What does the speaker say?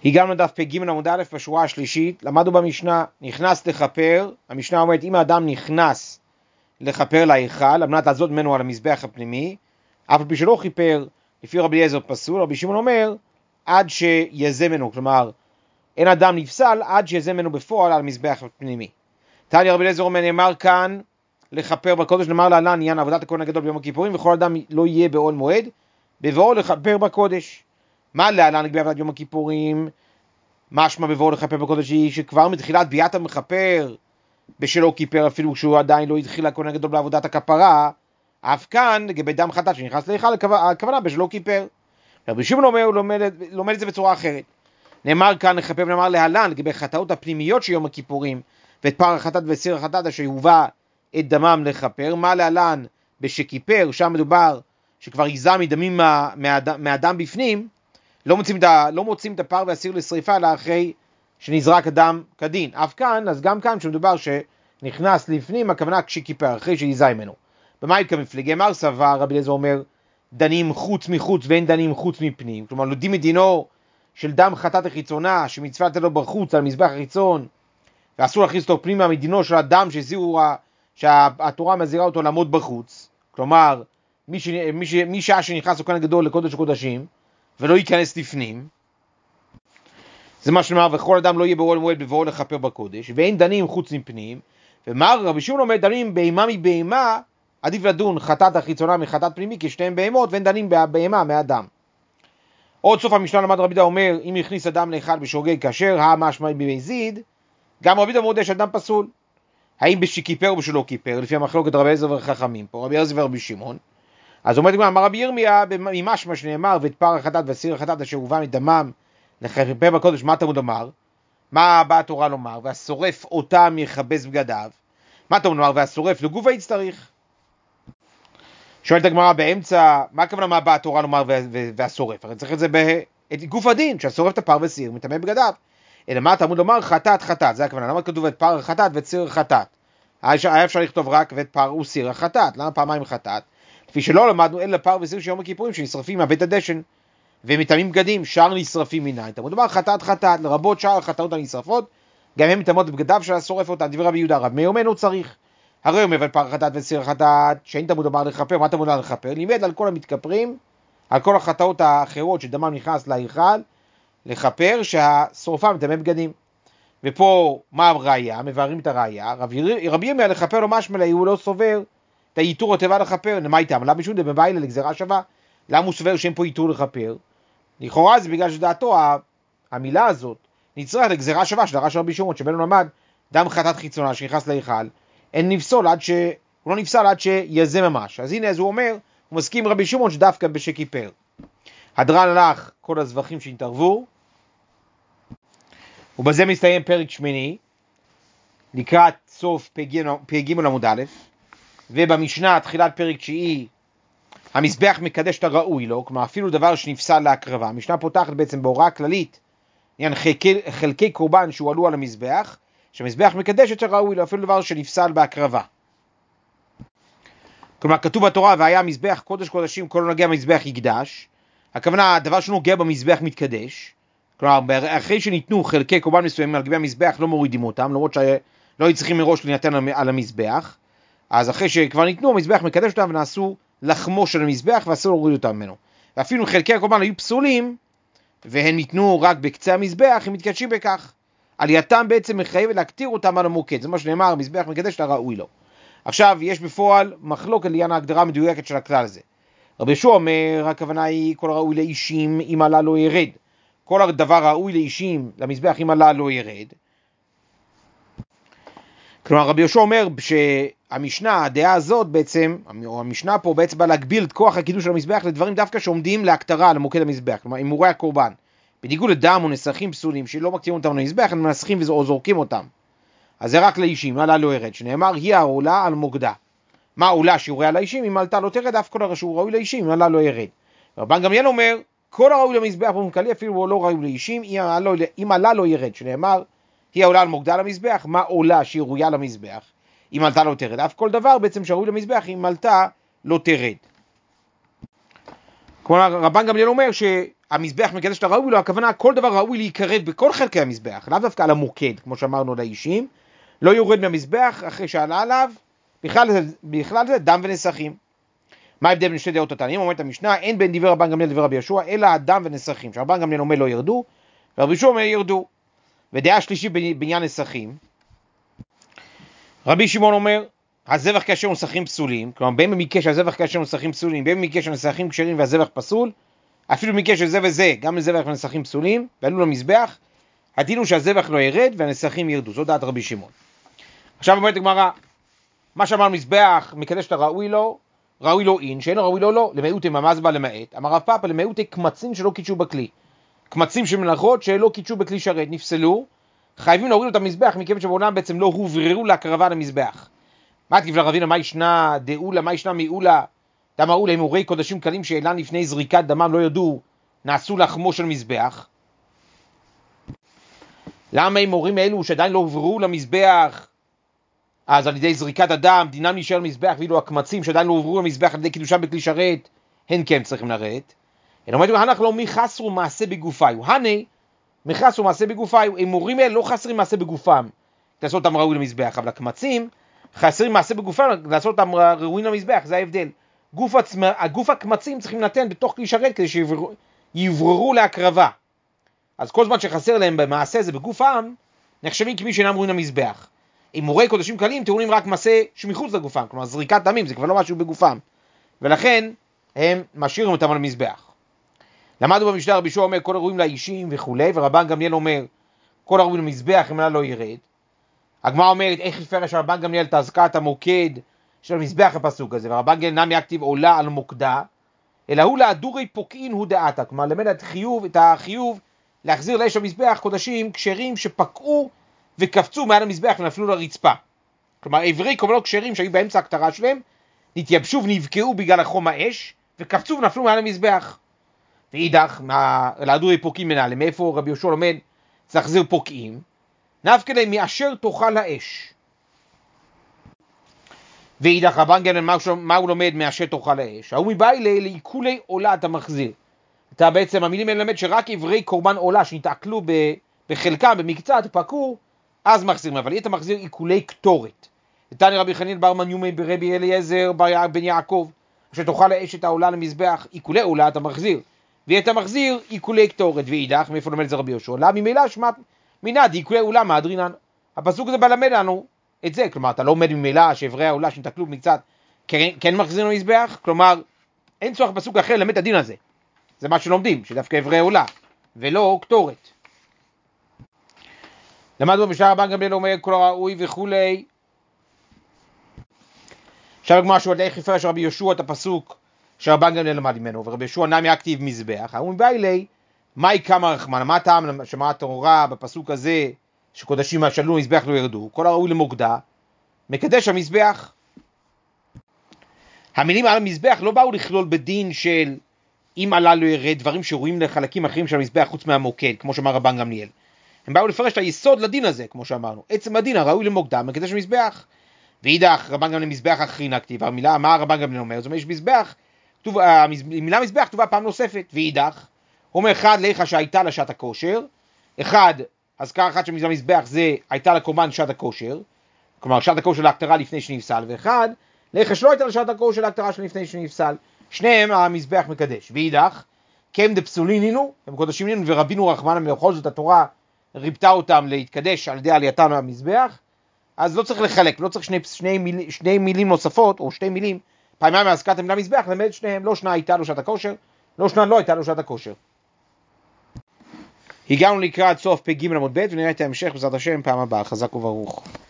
הגענו לדף פ"ג עמוד א' בשורה השלישית, למדנו במשנה, נכנס לכפר, המשנה אומרת אם האדם נכנס לכפר להיכל, על מנת לעזות ממנו על המזבח הפנימי, אף על פי שלא כיפר, לפי רבי אליעזר פסול, רבי שמעון אומר, עד שיזם ממנו, כלומר, אין אדם נפסל עד שיזם ממנו בפועל על המזבח הפנימי. תניא רבי אליעזר אומר, נאמר כאן לכפר בקודש, נאמר להלן עניין עבודת הכהן הגדול ביום הכיפורים, וכל אדם לא יהיה באוהל מועד, בבואו לכפר בקודש. מה להלן לגבי עבודת יום הכיפורים? משמע בבואו לכפר בקודש היא שכבר מתחילת ביאת המכפר בשלו כיפר, אפילו כשהוא עדיין לא התחיל הכהן הגדול בעבודת הכפרה, אף כאן לגבי דם חטאת שנכנס להיכל, הכוונה בשלו כיפר. רבי שמעון אומר, הוא לומד את זה בצורה אחרת. נאמר כאן לכפר ונאמר להלן לגבי חטאות הפנימיות של יום הכיפורים ואת פר החטאת וסיר החטאת אשר יובא את דמם לכפר. מה להלן בשכיפר, שם מדובר שכבר יזע מדמים מהדם בפנים, לא מוצאים את הפר והסיר לשריפה אלא אחרי שנזרק הדם כדין. אף כאן, אז גם כאן שמדובר שנכנס לפנים, הכוונה כשכיפר, אחרי שיזע ממנו. במה כמפלגי מר סבר, רבי אליעזר אומר, דנים חוץ מחוץ ואין דנים חוץ מפנים. כלומר, לומדים מדינו של דם חטאת החיצונה, שמצווה לתת לו בחוץ על מזבח החיצון, ואסור להכניס אותו פנימה מדינו של הדם שהתורה מזהירה אותו לעמוד בחוץ. כלומר, מי שעה שנכנס לכהן הגדול לקודש הקודשים, ולא ייכנס לפנים, זה מה שנאמר, וכל אדם לא יהיה באוהל מועד בבואו לכפר בקודש, ואין דנים חוץ מפנים. ומה רבי שמעון אומר, דנים בהמה מבהמה, עדיף לדון חטאת החיצונה מחטאת פנימי, כי שתיהם בהמות, ואין דנים בהמה מהאדם. עוד סוף המשנה למד רבי דה אומר, אם יכניס אדם להיכל בשוגג כשר, המשמע במזיד, גם רבי דה מודה שאדם פסול. האם בשכיפר או בשלא כיפר, לפי המחלוקת רבי אליעזר וחכמים פה, רבי אליעזר ורבי שמעון. אז אומרת אמר רבי ירמיה, ממשמע שנאמר, ואת פר החטאת וסיר החטאת אשר הובא מדמם לכפר בקודש, מה תלמוד אמר? מה באה התורה לומר? והשורף אותם יכבס בגדיו. מה תלמוד אמר? והשורף לגופה יצטריך. שואלת הגמרא באמצע, מה הכוונה מה באה התורה לומר והשורף? הרי צריך את זה בגוף הדין, שהשורף את הפר וסיר מטמא בגדיו. אלא מה תלמוד לומר? חטאת חטאת, זה הכוונה. למה כתוב את פר החטאת ואת סיר החטאת? היה אפשר לכתוב רק ואת פר וסיר החטאת. למה פעמיים חטאת? לפי שלא למדנו אלא פר וסיר של יום הכיפורים שנשרפים מהבית הדשן ומטמאים בגדים, שאר נשרפים מניין. תלמוד לומר חטאת חטאת, לרבות שאר החטאות הנשרפות, גם הם מטמאות בבגדיו של השורף אותם. דברי רבי יהודה, רב מאיר אומר הוא צריך. הרי אומר על פר חטאת וסיר חטאת, שאין תלמוד לומר לכפר, מה תלמוד לומר לכפר? לימד על כל המתכפרים, על כל החטאות האחרות שדמם נכנס להיכל, לכפר שהשורפה מטמא בגדים. ופה מה הראיה? מבארים את הראיה. רבי ירמיה לכפר לא משמע, הוא לא סובר את היתור התיבה לכפר. למה איתם? למה משום דבביילה לגזרה שווה? למה הוא סובר שאין פה יתור לכפר? לכאורה זה בגלל שדעתו המילה הזאת נצטרך לגזרה שווה של הרע של רבי שמעון, שבנו למד דם חטאת חיצונה שנכנס להיכל, הוא לא נפסל עד שיזם ממש. אז הנה, אז הוא אומר, הוא מסכים רבי שמעון שדווקא בשכיפר. הדרן הלך כל הזבחים שהתערבו, ובזה מסתיים פרק שמיני, לקראת סוף פ"ג עמוד א', ובמשנה תחילת פרק תשיעי, המזבח מקדש את הראוי לו, כלומר אפילו דבר שנפסל להקרבה. המשנה פותחת בעצם בהוראה כללית, עניין חלקי קורבן שהועלו על המזבח, שהמזבח מקדש את הראוי לו, אפילו דבר שנפסל בהקרבה. כלומר כתוב בתורה, והיה מזבח קודש קודשים, כל נוגע במזבח יקדש, הכוונה הדבר שנוגע במזבח מתקדש, כלומר אחרי שניתנו חלקי קורבן מסוימים על גבי המזבח לא מורידים אותם, למרות שלא היו צריכים מראש להינתן על המזבח, אז אחרי שכבר ניתנו המזבח מקדש אותם ונעשו לחמו של המזבח ואסור להוריד אותם ממנו. ואפילו חלקי הקורבן היו פסולים והם ניתנו רק בקצה המזבח, הם מתקדשים בכך. עלייתם בעצם מחייבת להקטיר אותם על המוקד, זה מה שנאמר, המזבח מקדש את הראוי לו. עכשיו יש בפועל מחלוקת לעניין ההגדרה המדויקת של הכלל הזה. רבי יהושע אומר, הכוונה היא כל הראוי לאישים אם עלה לא ירד. כל הדבר ראוי לאישים למזבח אם עלה לא ירד. כלומר רבי יהושע אומר שהמשנה, הדעה הזאת בעצם, או המשנה פה בעצם בא להגביל את כוח הקידוש של המזבח לדברים דווקא שעומדים להקטרה למוקד המזבח, כלומר הימורי הקורבן. בניגוד לדם או נסכים פסולים שלא מקטירים אותם למזבח, הם מנסחים או זורקים אותם. אז זה רק לאישים, עלה לא ירד, שנאמר היא העולה על מוקדה. מה העולה שיעורי על האישים? אם עלתה לא תרד, אף כל הרשור ראוי לאישים, אם עלה לא ירד. רבן גמליאל אומר, כל הראוי למזבח במקלי, אפילו הוא לא ראוי לאישים, אם עלה לא ירד, שנאמר היא העולה על מוקדה למזבח, מה עולה שהיא ראויה למזבח? אם עלתה לא תרד, אף כל דבר בעצם שראוי למזבח, אם עלתה לא תרד. כלומר, רבן גמליאל אומר המזבח מקדש את הראוי לו, הכוונה כל דבר ראוי להיקרב בכל חלקי המזבח, לאו דווקא על המוקד, כמו שאמרנו לאישים, לא יורד מהמזבח אחרי שעלה עליו, בכלל זה דם ונסכים. מה ההבדל בין שתי דעות התנאים? אומרת המשנה, אין בין דברי רבן גמליאל לדברי רבי יהושע, אלא הדם ונסכים. שרבן גמליאל אומר לא ירדו, ורבי יהושע אומר ירדו. ודעה שלישית בעניין נסכים, רבי שמעון אומר, הזבח כאשר נסכים פסולים, כלומר בין במקרה שהזבח כאשר נסכים פסולים, בין במקרה שהנסכים כשרים והזבח פסול, אפילו במקרה של זה וזה, גם לזבח ונסכים פסולים, ועלו למזבח, הדין הוא שהזבח לא ירד והנסכים ירדו. זו דעת רבי שמעון. עכשיו אומרת הגמרא, מה שאמר מזבח מקדש את הראוי לו, ראוי לו אין, שאין ראוי לו לא, למעוטי ממז בה למעט. אמר רב פאפא, למעוטי קמצים שלא קידשו בכלי. קמצים של מלאכות שלא קידשו בכלי שרת, נפסלו, חייבים להוריד אותם מזבח, מכיוון שבעולם בעצם לא הובררו להקרבה למזבח. מה תגיב לרבינה, מה ישנה דאולה, מה ישנה מעולה? דם מעולה, אם הורי קודשים קלים שאלן לפני זריקת דמם לא ידעו, נעשו לחמו של מזבח. למה אם הורים אלו שעדיין לא הובררו למזבח, אז על ידי זריקת הדם, דינם נשאר למזבח, ואילו הקמצים שעדיין לא הובררו למזבח על ידי קידושם בכלי שרת, הן כן צריכים לרדת. אלא אומרת, הנח לא מי חסרו מעשה בגופיו. הנה, מי חסרו מעשה בגופיו. הם הורים אלה לא חסרים מעשה בגופם, לעשות אותם ראוי למזבח, אבל הקמצים חסרים מעשה בגופם, לעשות אותם ראויים למזבח, זה ההבדל. גוף הקמצים צריכים לתת בתוך כלי שרת, כדי שיבררו להקרבה. אז כל זמן שחסר להם במעשה זה בגופם, נחשבים כמי שאינם ראויים למזבח. אם מורי קודשים קלים, טעונים רק מעשה שמחוץ לגופם, כלומר זריקת דמים, זה כבר לא משהו בגופם. ולכן הם משאירים אותם על המזבח. למדנו במשנה רבי יהושע אומר, כל הראויים לאישים וכו', ורבן גמליאל אומר, כל הראויים למזבח, אם לא ירד. הגמרא אומרת, איך יפרש רבן גמליאל את אזכרת המוקד של המזבח הפסוק הזה, ורבן גמליאל נמי יכתיב עולה על מוקדה, אלא הוא להדורי פוקעין הוא דעתה, כלומר למד את החיוב להחזיר לאש המזבח קודשים כשרים שפקעו וקפצו מעל המזבח ונפלו לרצפה. כלומר, עברי קורבנות כשרים שהיו באמצע הקטרה שלהם, נתייבשו ונבקעו בגלל החום האש, וקפצו ונפלו מעל המזבח. ואידך, להדורי פוקעים מנהלם, מאיפה רבי יהושע לומד צריך להחזיר פוקעים? נפקא להם מאשר תאכל האש. ואידך, רבן גמליאל, מה הוא לומד מאשר תאכל האש? ההוא מבעילי לעיקולי עולה אתה מחזיר. אתה בעצם, המילים האלה למד שרק עברי קורבן עולה שנתעכלו בחלקם, במקצת, פקעו, אז מחזירים, אבל אתה מחזיר עיקולי קטורת. תני רבי חנין בר מניומי ברבי אליעזר בן יעקב, שתאכל האש את העולה למזבח, עיקולי עולה אתה מחזיר, ואתה מחזיר עיקולי קטורת. ואידך, מאיפה לומד את זה רבי יהושע? למה ממילא שמע מנד עיקולי עולה מהדרינן. הפסוק הזה בא למד לנו את זה, כלומר אתה לא עומד ממילא שעברי העולה שנתעכלו במקצת כן מחזירים למזבח, כלומר אין צורך פסוק אחר למד את הדין הזה. זה מה שלומדים, שדווקא עברי עולה ולא קטורת. למדנו במשנה רבן גמליאל אומר כל הראוי וכולי. עכשיו הגמרא שואלת איך יפרש רבי יהושע את הפסוק שרבן גמליאל למד ממנו, ורבי יהושע נמי יכתיב מזבח. הוא מבעילי, מהי כמה רחמן? מה הטעם שמע התורה בפסוק הזה שקודשים שעלו למזבח לא ירדו? כל הראוי למוקדה, מקדש המזבח. המילים על המזבח לא באו לכלול בדין של אם עלה לא ירד, דברים שרואים לחלקים אחרים של המזבח חוץ מהמוקד, כמו שאמר רבן גמליאל. הם באו לפרש את היסוד לדין הזה, כמו שאמרנו. עצם הדין הראוי למוקדה, מקדש המזבח. ואידך, רבן גמליאל מזבח אחרינה כתיב, המילה, מה רבן גמליאל אומר? זאת אומרת, יש מזבח, המילה מזבח כתובה פעם נוספת. ואידך, הוא אומר אחד ליכה שהייתה לשעת הכושר, אחד, הזכר אחת של מזבח זה הייתה לקורבן שעת הכושר, כלומר שעת הכושר להקטרה לפני שנפסל, ואחד, ליכה שלא הייתה לשעת הכושר להקטרה לפני שנפסל. שניהם המזבח מקדש. ואידך, כם דפסולין נינו, הם קודשים נינו, ורבינו רחמנא, ובכל זאת התורה ריבתה אותם להתקדש על ידי עלייתם למזבח, אז לא צריך לחלק, לא צריך שני מילים נוספות, או שתי מילים, פעמיים מהזכרת המילה מזבח, למד שניהם, לא שנה הייתה לו שעת הכושר, לא שנה לא הייתה לו שעת הכושר. הגענו לקראת סוף פג ג' עמוד ב', ונראה את ההמשך בעזרת השם פעם הבאה. חזק וברוך.